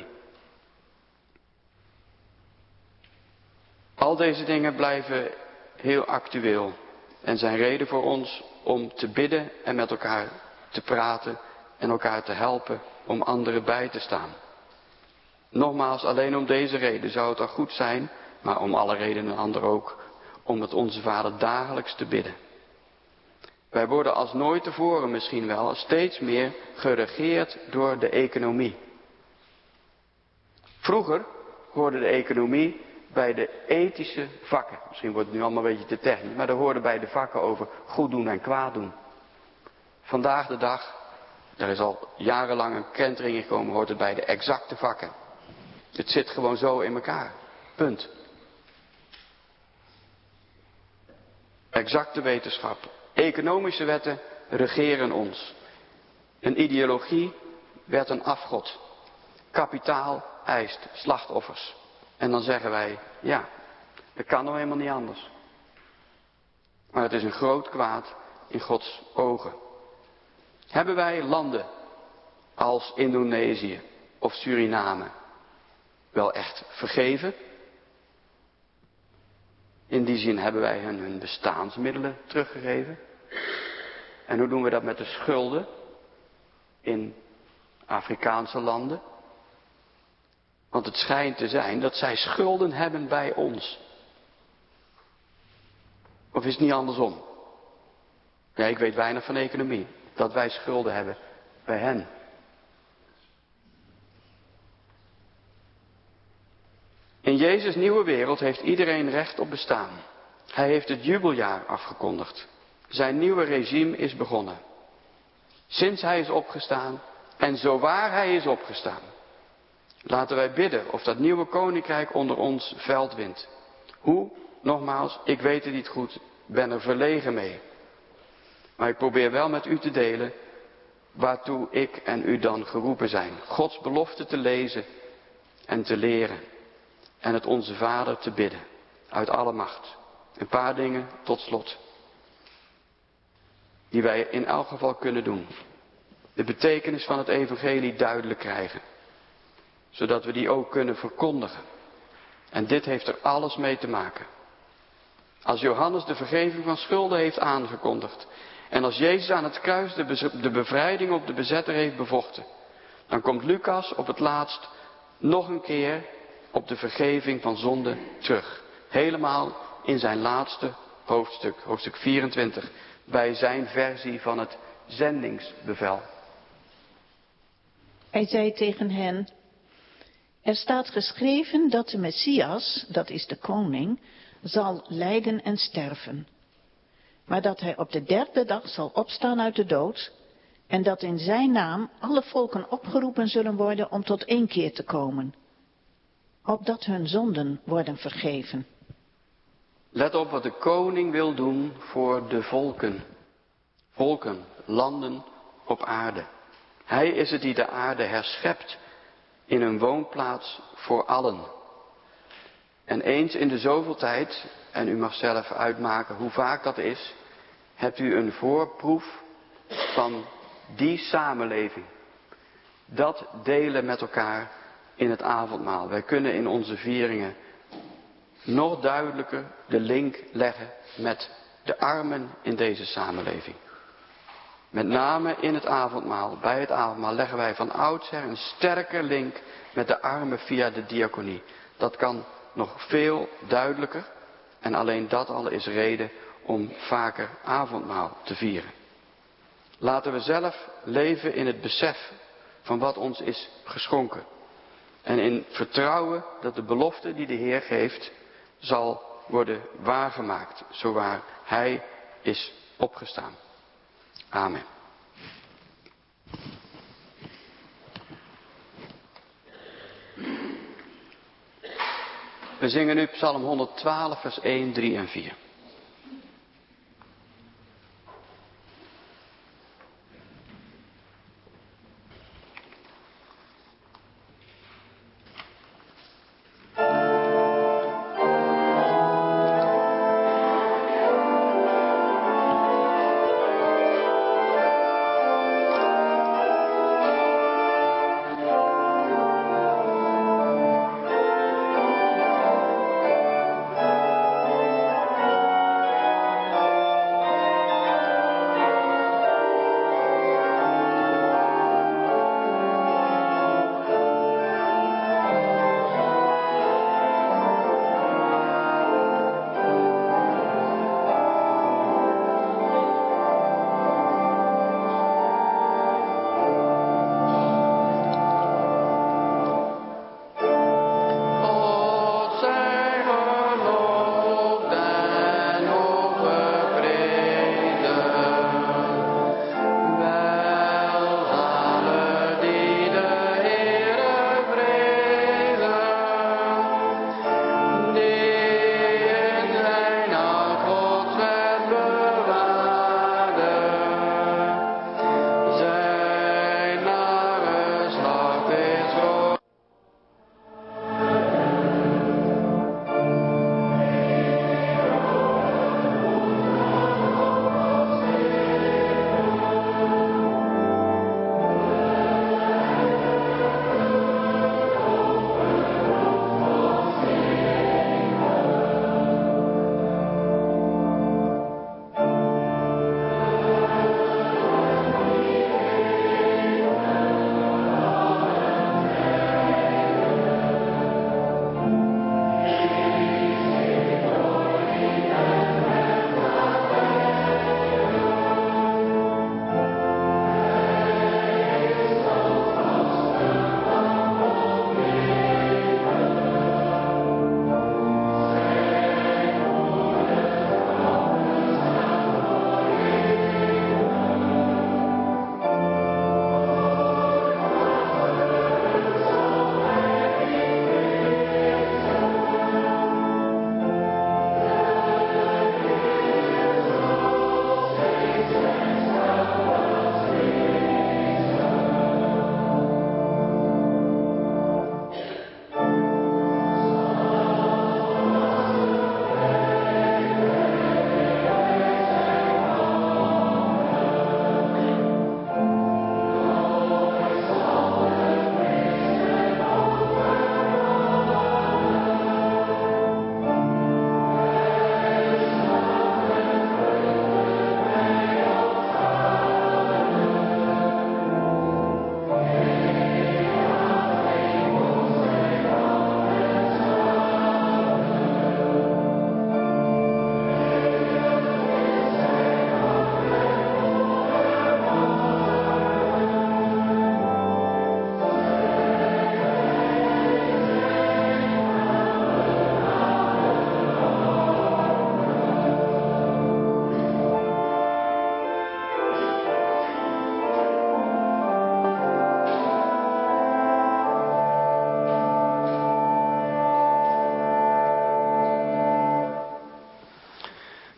Al deze dingen blijven heel actueel en zijn reden voor ons om te bidden en met elkaar te praten en elkaar te helpen om anderen bij te staan. Nogmaals, alleen om deze reden zou het al goed zijn, maar om alle redenen ander ook, om het onze Vader dagelijks te bidden. Wij worden als nooit tevoren misschien wel steeds meer geregeerd door de economie. Vroeger hoorde de economie bij de ethische vakken. Misschien wordt het nu allemaal een beetje te technisch, maar dat hoorde bij de vakken over goed doen en kwaad doen. Vandaag de dag, er is al jarenlang een kentering gekomen, hoort het bij de exacte vakken. Het zit gewoon zo in elkaar. Punt. Exacte wetenschap. Economische wetten regeren ons. Een ideologie werd een afgod. Kapitaal eist slachtoffers. En dan zeggen wij, ja, dat kan nou helemaal niet anders. Maar het is een groot kwaad in Gods ogen. Hebben wij landen als Indonesië of Suriname wel echt vergeven? In die zin hebben wij hun bestaansmiddelen teruggegeven. En hoe doen we dat met de schulden in Afrikaanse landen? Want het schijnt te zijn dat zij schulden hebben bij ons. Of is het niet andersom? Ja, ik weet weinig van economie. Dat wij schulden hebben bij hen. In Jezus' nieuwe wereld heeft iedereen recht op bestaan. Hij heeft het jubeljaar afgekondigd. Zijn nieuwe regime is begonnen. Sinds hij is opgestaan en zowaar hij is opgestaan. Laten wij bidden of dat nieuwe koninkrijk onder ons veld wint. Hoe? Nogmaals, ik weet het niet goed, ben er verlegen mee. Maar ik probeer wel met u te delen waartoe ik en u dan geroepen zijn. Gods belofte te lezen en te leren. En het onze Vader te bidden. Uit alle macht. Een paar dingen tot slot. Die wij in elk geval kunnen doen. De betekenis van het evangelie duidelijk krijgen. Zodat we die ook kunnen verkondigen. En dit heeft er alles mee te maken. Als Johannes de vergeving van schulden heeft aangekondigd en als Jezus aan het kruis de bevrijding op de bezetter heeft bevochten, dan komt Lucas op het laatst nog een keer op de vergeving van zonde terug. Helemaal in zijn laatste hoofdstuk, hoofdstuk 24, bij zijn versie van het zendingsbevel. Hij zei tegen hen: er staat geschreven dat de Messias, dat is de koning, zal lijden en sterven. Maar dat hij op de derde dag zal opstaan uit de dood en dat in zijn naam alle volken opgeroepen zullen worden om tot inkeer te komen, opdat hun zonden worden vergeven. Let op wat de koning wil doen voor de volken. Volken, landen op aarde. Hij is het die de aarde herschept in een woonplaats voor allen. En eens in de zoveel tijd, en u mag zelf uitmaken hoe vaak dat is, hebt u een voorproef van die samenleving. Dat delen met elkaar in het avondmaal. Wij kunnen in onze vieringen nog duidelijker de link leggen met de armen in deze samenleving. Met name in het avondmaal, bij het avondmaal leggen wij van oudsher een sterke link met de armen via de diaconie. Dat kan nog veel duidelijker en alleen dat al is reden om vaker avondmaal te vieren. Laten we zelf leven in het besef van wat ons is geschonken. En in vertrouwen dat de belofte die de Heer geeft zal worden waargemaakt, zowaar Hij is opgestaan. Amen. We zingen nu Psalm 112, vers 1, 3 en 4.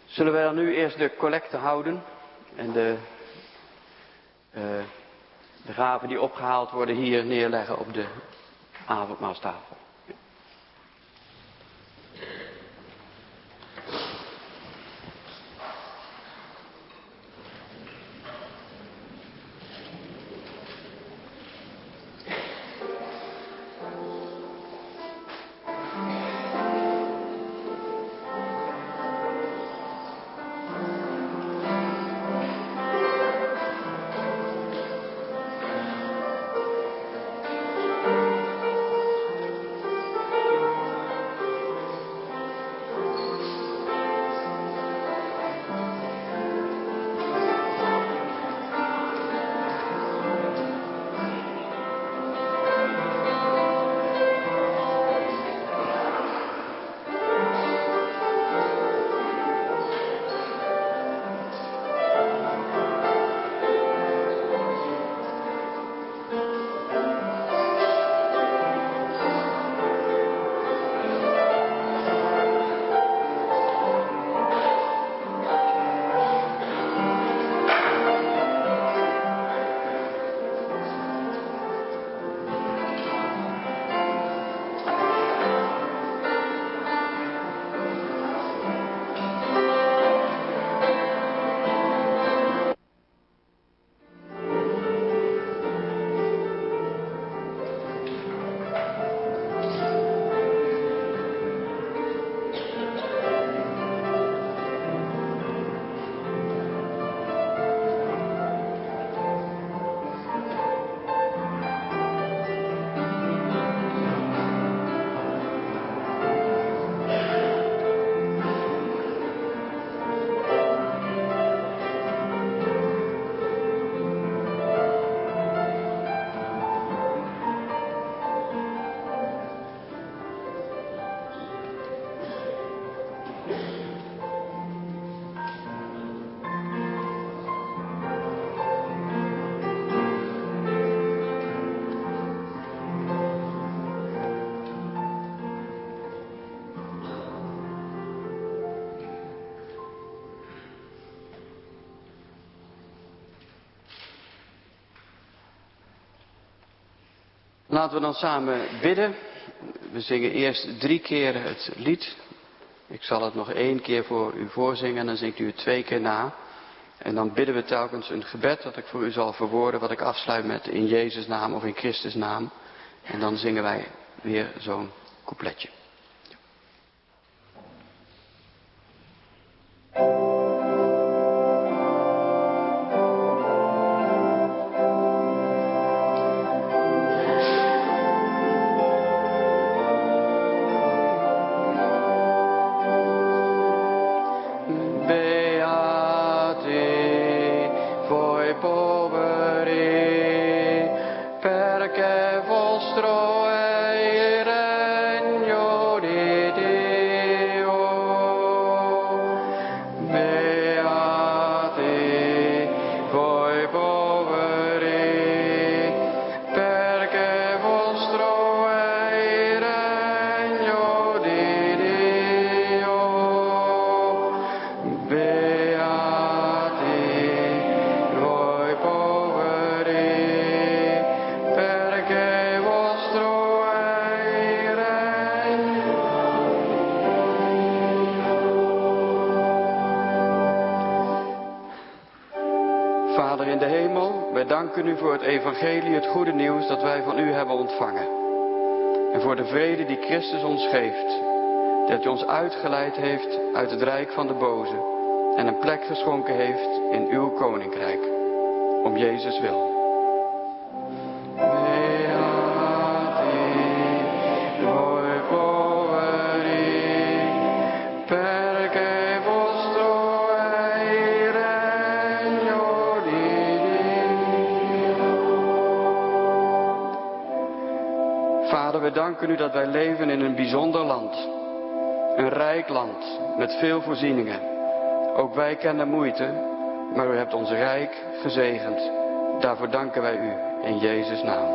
Zullen wij dan nu eerst de collecte houden en de gaven die opgehaald worden hier neerleggen op de avondmaalstafel. Laten we dan samen bidden. We zingen eerst 3 keer het lied. Ik zal het nog 1 keer voor u voorzingen en dan zingt u het 2 keer na. En dan bidden we telkens een gebed dat ik voor u zal verwoorden, wat ik afsluit met in Jezus' naam of in Christus' naam. En dan zingen wij weer zo'n coupletje. Vader in de hemel, wij danken u voor het evangelie, het goede nieuws dat wij van u hebben ontvangen. En voor de vrede die Christus ons geeft, dat u ons uitgeleid heeft uit het rijk van de boze en een plek geschonken heeft in uw koninkrijk, om Jezus wil. Vader, we danken u dat wij leven in een bijzonder land. Een rijk land met veel voorzieningen. Ook wij kennen moeite, maar u hebt ons rijk gezegend. Daarvoor danken wij u in Jezus' naam.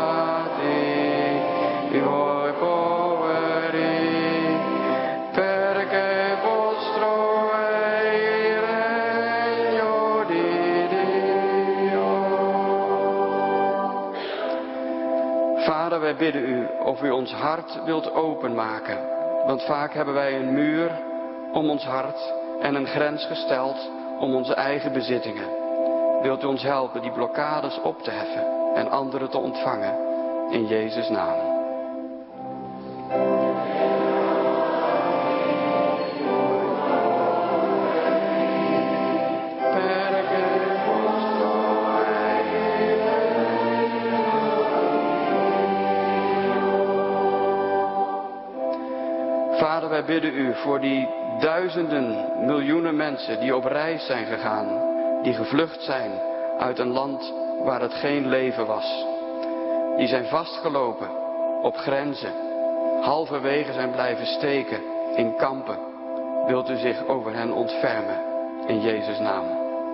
Per wij bidden u of u ons hart wilt openmaken. Want vaak hebben wij een muur om ons hart en een grens gesteld om onze eigen bezittingen. Wilt u ons helpen die blokkades op te heffen en anderen te ontvangen in Jezus' naam. Vader, wij bidden u voor die duizenden, miljoenen mensen die op reis zijn gegaan, die gevlucht zijn uit een land waar het geen leven was. Die zijn vastgelopen op grenzen, halverwege zijn blijven steken in kampen. Wilt u zich over hen ontfermen in Jezus' naam.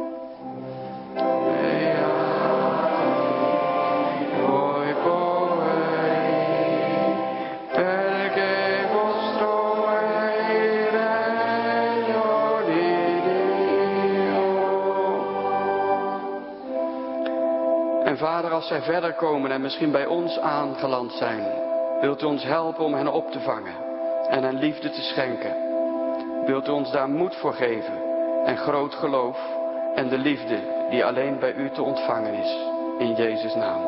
En Vader, als zij verder komen en misschien bij ons aangeland zijn, wilt u ons helpen om hen op te vangen en hen liefde te schenken. Wilt u ons daar moed voor geven en groot geloof en de liefde die alleen bij u te ontvangen is, in Jezus' naam.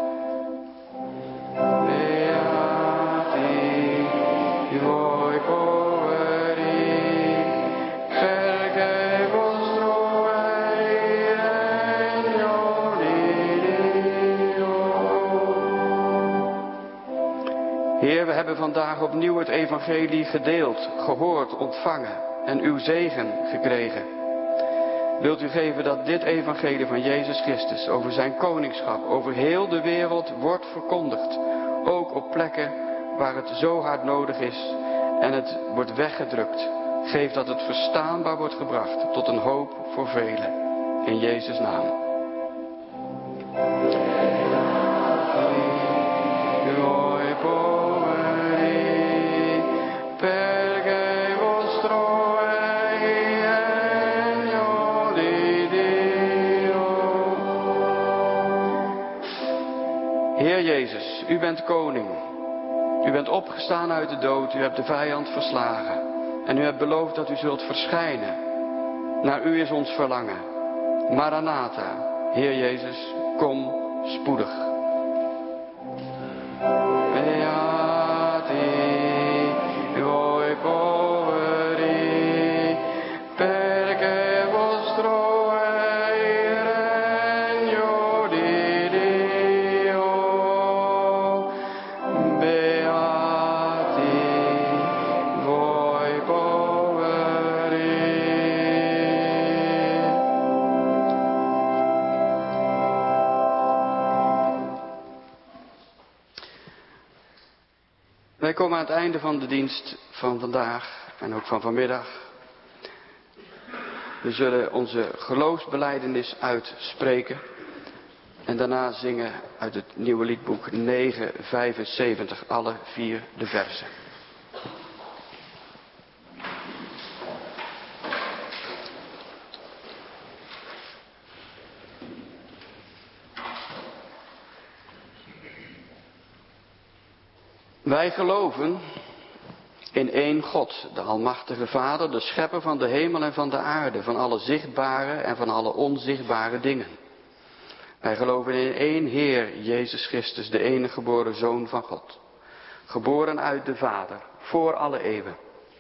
Heer, we hebben vandaag opnieuw het evangelie gedeeld, gehoord, ontvangen en uw zegen gekregen. Wilt u geven dat dit evangelie van Jezus Christus over zijn koningschap, over heel de wereld wordt verkondigd. Ook op plekken waar het zo hard nodig is en het wordt weggedrukt. Geef dat het verstaanbaar wordt gebracht tot een hoop voor velen. In Jezus' naam. Heer Jezus, u bent koning. U bent opgestaan uit de dood. U hebt de vijand verslagen. En u hebt beloofd dat u zult verschijnen. Naar u is ons verlangen. Maranatha, Heer Jezus, kom spoedig. Wij komen aan het einde van de dienst van vandaag en ook van vanmiddag. We zullen onze geloofsbelijdenis uitspreken en daarna zingen uit het nieuwe liedboek 975, alle 4 de versen. Wij geloven in één God, de Almachtige Vader, de schepper van de hemel en van de aarde, van alle zichtbare en van alle onzichtbare dingen. Wij geloven in één Heer, Jezus Christus, de enige geboren Zoon van God, geboren uit de Vader, voor alle eeuwen.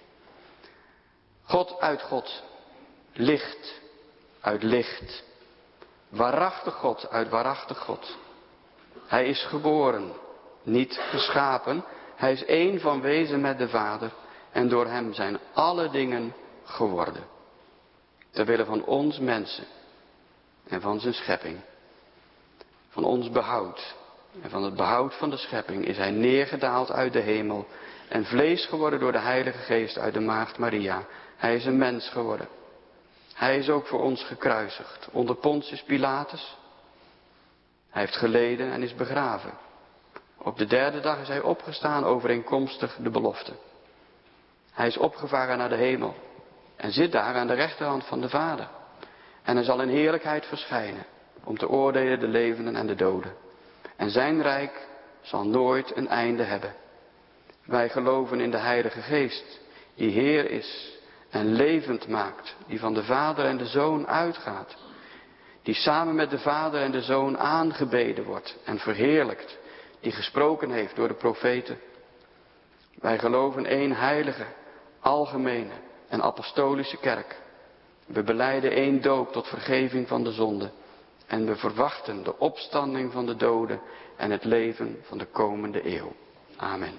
God uit God, licht uit licht, waarachtig God uit waarachtig God. Hij is geboren, niet geschapen. Hij is één van wezen met de Vader en door hem zijn alle dingen geworden. Terwille van ons mensen en van zijn schepping. Van ons behoud en van het behoud van de schepping is hij neergedaald uit de hemel en vlees geworden door de Heilige Geest uit de maagd Maria. Hij is een mens geworden. Hij is ook voor ons gekruisigd onder Pontius Pilatus. Hij heeft geleden en is begraven. Op de 3e dag is hij opgestaan overeenkomstig de belofte. Hij is opgevaren naar de hemel en zit daar aan de rechterhand van de Vader. En hij zal in heerlijkheid verschijnen om te oordelen de levenden en de doden. En zijn rijk zal nooit een einde hebben. Wij geloven in de Heilige Geest, die Heer is en levend maakt, die van de Vader en de Zoon uitgaat, die samen met de Vader en de Zoon aangebeden wordt en verheerlijkt, die gesproken heeft door de profeten. Wij geloven één heilige, algemene en apostolische kerk. We belijden één doop tot vergeving van de zonde en we verwachten de opstanding van de doden en het leven van de komende eeuw. Amen.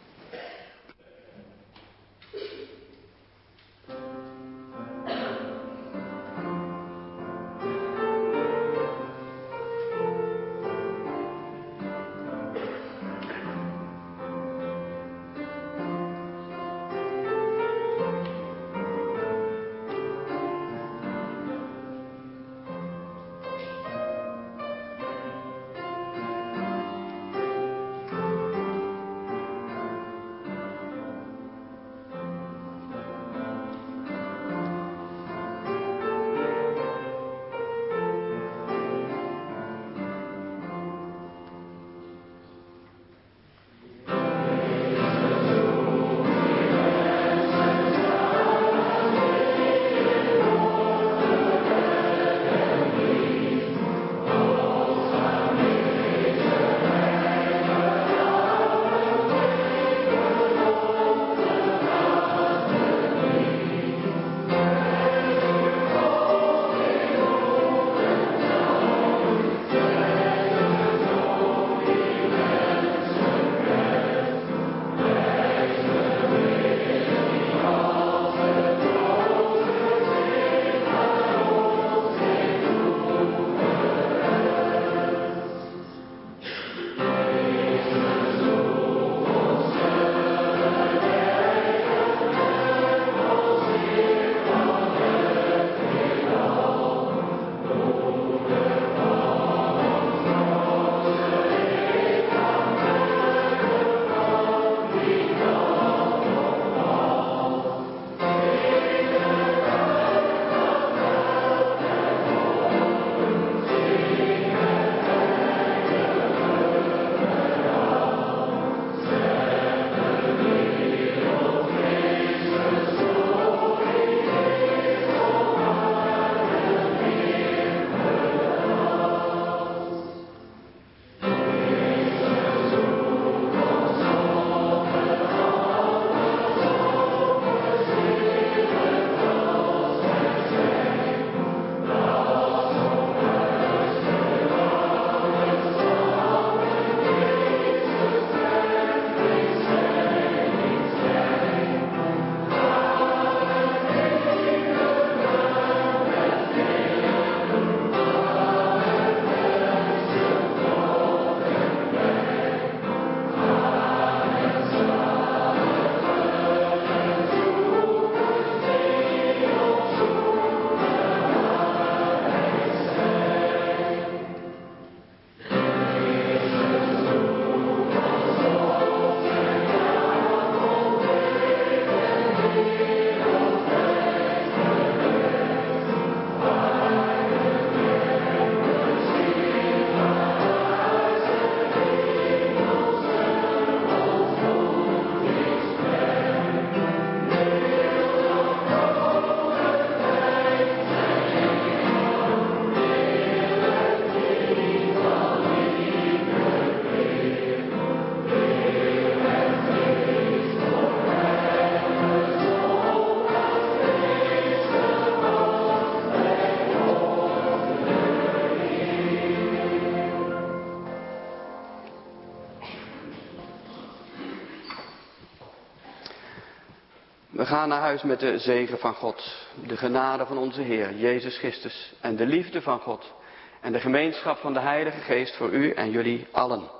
We gaan naar huis met de zegen van God, de genade van onze Heer, Jezus Christus, en de liefde van God en de gemeenschap van de Heilige Geest voor u en jullie allen.